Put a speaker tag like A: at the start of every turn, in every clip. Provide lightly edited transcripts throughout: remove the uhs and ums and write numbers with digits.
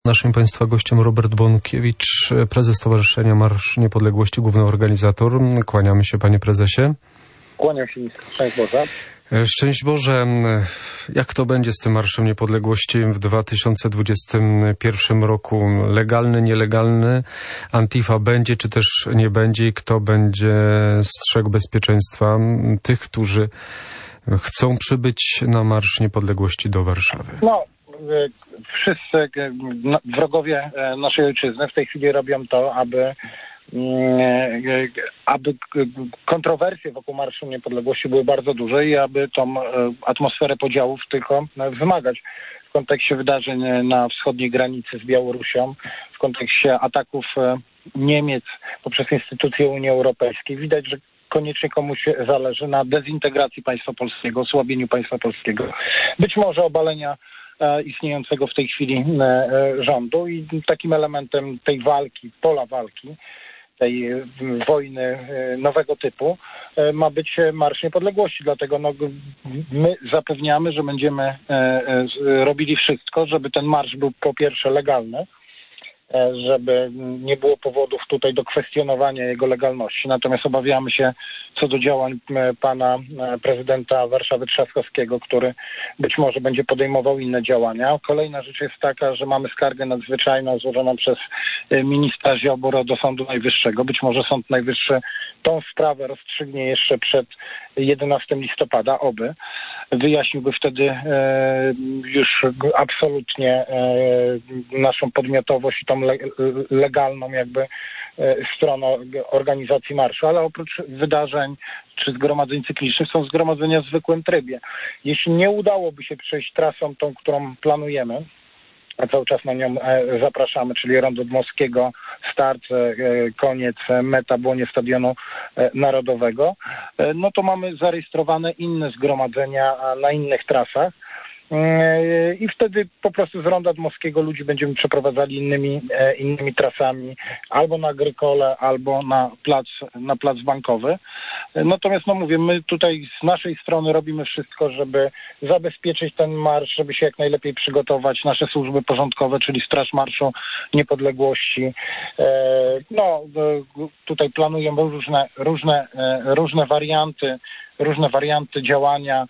A: Naszym Państwa gościem Robert Bąkiewicz, prezes Stowarzyszenia Marsz Niepodległości, główny organizator. Kłaniamy się, panie prezesie.
B: Kłaniam się, szczęść Boże.
A: Szczęść Boże. Jak to będzie z tym Marszem Niepodległości w 2021 roku? Legalny, nielegalny? Antifa będzie, czy też nie będzie? I kto będzie strzegł bezpieczeństwa tych, którzy chcą przybyć na Marsz Niepodległości do Warszawy?
B: Wszyscy wrogowie naszej ojczyzny w tej chwili robią to, aby kontrowersje wokół Marszu Niepodległości były bardzo duże i aby tą atmosferę podziałów tylko wzmagać. W kontekście wydarzeń na wschodniej granicy z Białorusią, w kontekście ataków Niemiec poprzez instytucje Unii Europejskiej, widać, że koniecznie komuś zależy na dezintegracji państwa polskiego, osłabieniu państwa polskiego, być może obalenia istniejącego w tej chwili rządu, i takim elementem tej walki, pola walki, tej wojny nowego typu ma być Marsz Niepodległości. Dlatego my zapewniamy, że będziemy robili wszystko, żeby ten marsz był po pierwsze legalny, żeby nie było powodów tutaj do kwestionowania jego legalności. Natomiast obawiamy się co do działań pana prezydenta Warszawy Trzaskowskiego, który być może będzie podejmował inne działania. Kolejna rzecz jest taka, że mamy skargę nadzwyczajną złożoną przez ministra Ziobro do Sądu Najwyższego. Być może Sąd Najwyższy tą sprawę rozstrzygnie jeszcze przed 11 listopada, oby. Wyjaśniłby wtedy już absolutnie naszą podmiotowość i tą legalną jakby stronę organizacji marszu, ale oprócz wydarzeń czy zgromadzeń cyklicznych są zgromadzenia w zwykłym trybie. Jeśli nie udałoby się przejść trasą tą, którą planujemy, a cały czas na nią zapraszamy, czyli Rondo Dmowskiego, start, koniec, meta, błonie Stadionu Narodowego, no to mamy zarejestrowane inne zgromadzenia na innych trasach. I wtedy po prostu z Ronda Dmowskiego ludzi będziemy przeprowadzali innymi trasami, albo na Agrykole, albo na plac Bankowy. Natomiast mówię, my tutaj z naszej strony robimy wszystko, żeby zabezpieczyć ten marsz, żeby się jak najlepiej przygotować. Nasze służby porządkowe, czyli Straż Marszu Niepodległości, tutaj planują różne warianty działania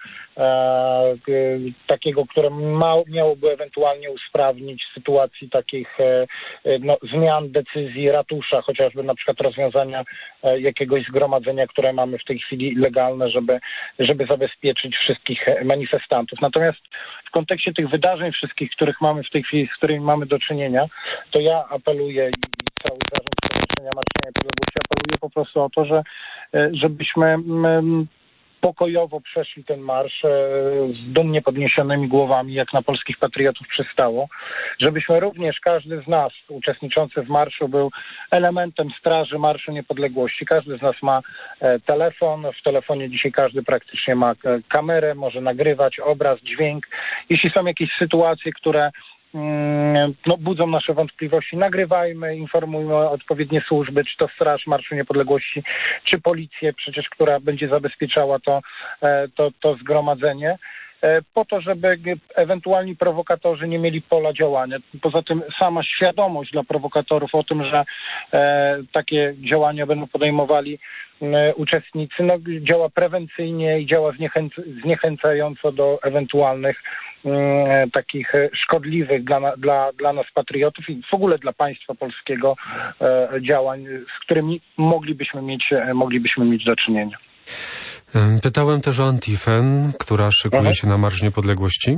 B: takiego, które miałoby ewentualnie usprawnić sytuacji takich zmian decyzji ratusza, chociażby na przykład rozwiązania jakiegoś zgromadzenia, które mamy w tej chwili legalne, żeby zabezpieczyć wszystkich manifestantów. Natomiast w kontekście tych wydarzeń wszystkich, których mamy w tej chwili, z którymi mamy do czynienia, to ja apeluję i cały zarząd Stowarzyszenia Marszenia Niepodległości apeluje po prostu o to, żebyśmy pokojowo przeszli ten marsz z dumnie podniesionymi głowami, jak na polskich patriotów przystało, żebyśmy również, każdy z nas uczestniczący w marszu był elementem straży Marszu Niepodległości. Każdy z nas ma telefon, w telefonie dzisiaj każdy praktycznie ma kamerę, może nagrywać obraz, dźwięk. Jeśli są jakieś sytuacje, które budzą nasze wątpliwości, nagrywajmy, informujmy odpowiednie służby, czy to Straż Marszu Niepodległości, czy policję przecież, która będzie zabezpieczała to zgromadzenie, po to, żeby ewentualni prowokatorzy nie mieli pola działania. Poza tym sama świadomość dla prowokatorów o tym, że takie działania będą podejmowali uczestnicy, działa prewencyjnie i działa zniechęcająco do ewentualnych takich szkodliwych dla nas patriotów i w ogóle dla państwa polskiego działań, z którymi moglibyśmy mieć do czynienia.
A: Pytałem też o Antifę, która szykuje się na Marsz Niepodległości.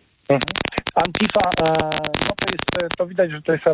B: Antifa, to widać, że to jest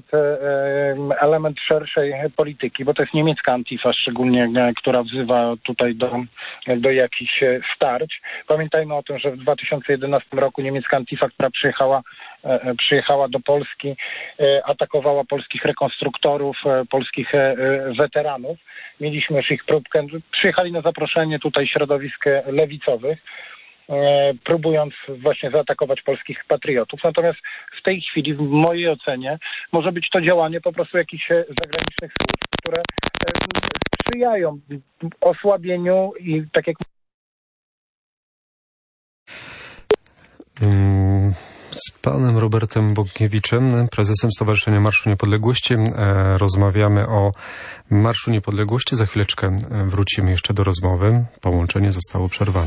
B: element szerszej polityki, bo to jest niemiecka Antifa szczególnie, która wzywa tutaj do jakichś starć. Pamiętajmy o tym, że w 2011 roku niemiecka Antifa, która przyjechała do Polski, atakowała polskich rekonstruktorów, polskich weteranów. Mieliśmy już ich próbkę. Przyjechali na zaproszenie tutaj środowisk lewicowych, próbując właśnie zaatakować polskich patriotów. Natomiast w tej chwili, w mojej ocenie, może być to działanie po prostu jakichś zagranicznych służb, które sprzyjają osłabieniu i tak jak
A: Z panem Robertem Bąkiewiczem, prezesem Stowarzyszenia Marszu Niepodległości, rozmawiamy o Marszu Niepodległości. Za chwileczkę wrócimy jeszcze do rozmowy. Połączenie zostało przerwane.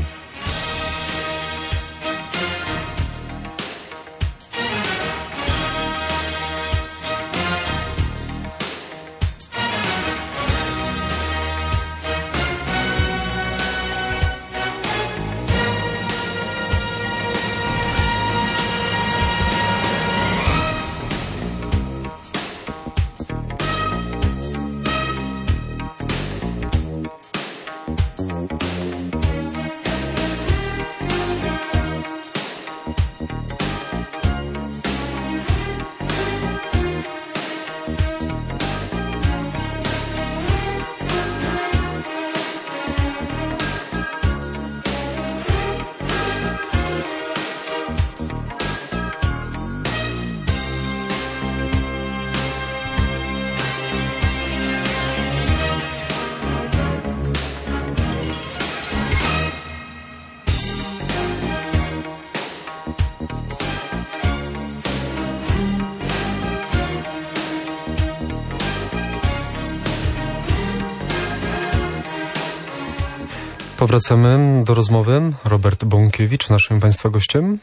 A: Powracamy do rozmowy. Robert Bąkiewicz, naszym Państwa gościem.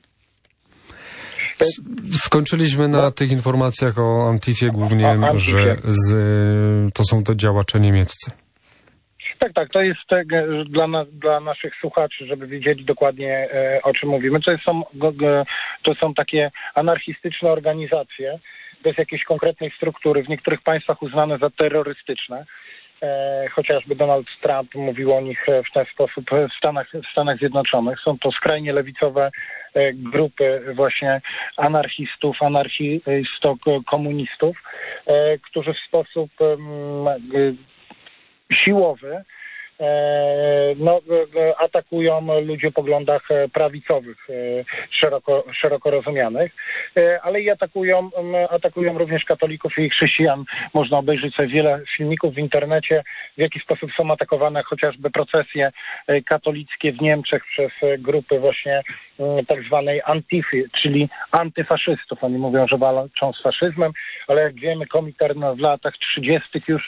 A: Skończyliśmy na tych informacjach o Antifie głównie, że to są to działacze niemieccy.
B: Tak, to jest dla naszych słuchaczy, żeby wiedzieli dokładnie, o czym mówimy. To są takie anarchistyczne organizacje, bez jakiejś konkretnej struktury, w niektórych państwach uznane za terrorystyczne. Chociażby Donald Trump mówił o nich w ten sposób w Stanach Zjednoczonych. Są to skrajnie lewicowe grupy właśnie anarchistów, anarchisto-komunistów, którzy w sposób siłowy atakują ludzi o poglądach prawicowych, szeroko rozumianych, ale i atakują również katolików i chrześcijan. Można obejrzeć sobie wiele filmików w internecie, w jaki sposób są atakowane chociażby procesje katolickie w Niemczech przez grupy właśnie tak zwanej Antify, czyli antyfaszystów. Oni mówią, że walczą z faszyzmem, ale jak wiemy, Komintern w latach 30. już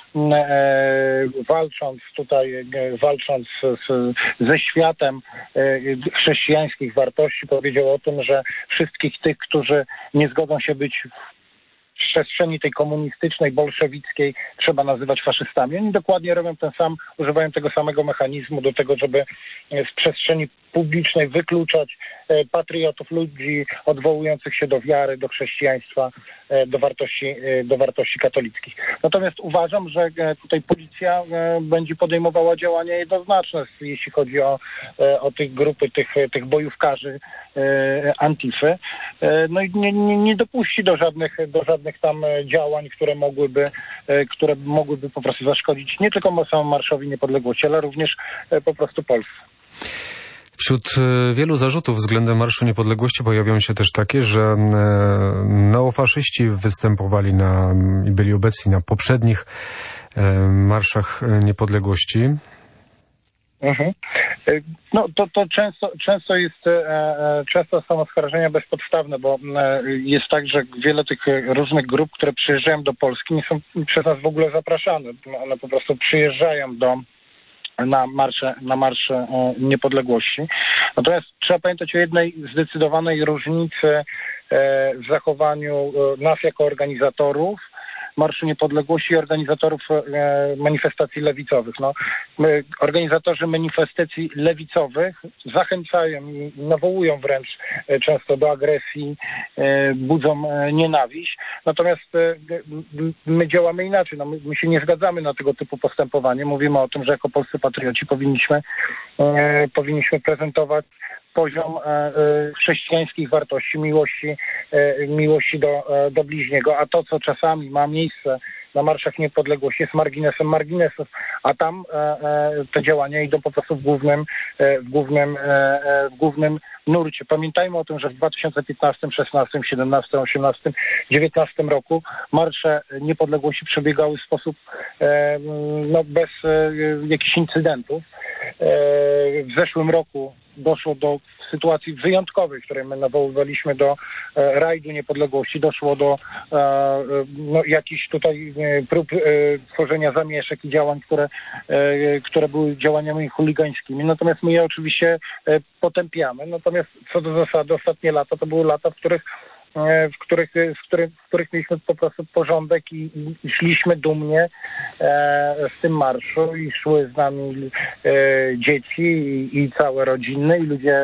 B: walcząc ze światem chrześcijańskich wartości, powiedział o tym, że wszystkich tych, którzy nie zgodzą się być w przestrzeni tej komunistycznej, bolszewickiej, trzeba nazywać faszystami. Oni dokładnie używają tego samego mechanizmu do tego, żeby z przestrzeni publicznej wykluczać patriotów, ludzi odwołujących się do wiary, do chrześcijaństwa, do wartości katolickich. Natomiast uważam, że tutaj policja będzie podejmowała działania jednoznaczne, jeśli chodzi o tych grupy, tych bojówkarzy Antify. No i nie dopuści do żadnych tam działań, które mogłyby po prostu zaszkodzić nie tylko samemu Marszowi Niepodległości, ale również po prostu Polsce.
A: Wśród wielu zarzutów względem Marszu Niepodległości pojawią się też takie, że neofaszyści występowali i byli obecni na poprzednich marszach niepodległości.
B: Mhm. No to często są oskarżenia bezpodstawne, bo jest tak, że wiele tych różnych grup, które przyjeżdżają do Polski, nie są przez nas w ogóle zapraszane. One po prostu przyjeżdżają na marsze niepodległości. Natomiast trzeba pamiętać o jednej zdecydowanej różnicy w zachowaniu nas jako organizatorów Marszu Niepodległości i organizatorów manifestacji lewicowych. Organizatorzy manifestacji lewicowych zachęcają i nawołują wręcz często do agresji, budzą nienawiść. Natomiast my działamy inaczej. My się nie zgadzamy na tego typu postępowanie. Mówimy o tym, że jako polscy patrioci powinniśmy prezentować poziom chrześcijańskich wartości, miłości do bliźniego, a to, co czasami ma miejsce na marszach niepodległości, jest marginesem marginesów, a tam te działania idą po prostu w głównym nurcie. Pamiętajmy o tym, że w 2015, 16, 17, 18, 19 roku marsze niepodległości przebiegały w sposób bez jakichś incydentów. W zeszłym roku doszło do sytuacji wyjątkowej, w której my nawoływaliśmy do rajdu niepodległości, doszło do jakichś tutaj prób tworzenia zamieszek i działań, które były działaniami chuligańskimi. Natomiast my je oczywiście potępiamy. Natomiast co do zasady ostatnie lata to były lata, w których mieliśmy po prostu porządek i szliśmy dumnie w tym marszu i szły z nami dzieci i całe rodziny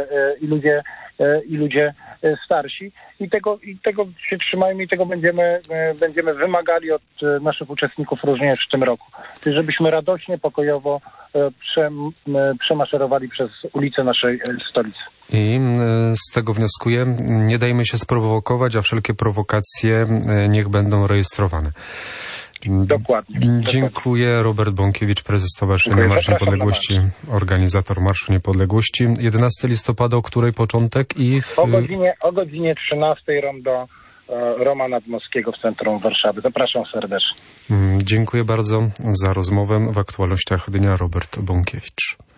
B: i ludzie starsi i tego się trzymajmy i tego będziemy wymagali od naszych uczestników również w tym roku. Czyli żebyśmy radośnie, pokojowo przemaszerowali przez ulice naszej stolicy.
A: I z tego wnioskuję, nie dajmy się sprowokować, a wszelkie prowokacje niech będą rejestrowane.
B: Dokładnie.
A: Dziękuję. Robert Bąkiewicz, prezes Stowarzyszenia Marsz Niepodległości, organizator Marszu Niepodległości. 11 listopada, o której początek?
B: O godzinie 13 do Roma Nadmorskiego w centrum Warszawy. Zapraszam serdecznie.
A: Dziękuję bardzo za rozmowę. W aktualnościach dnia Robert Bąkiewicz.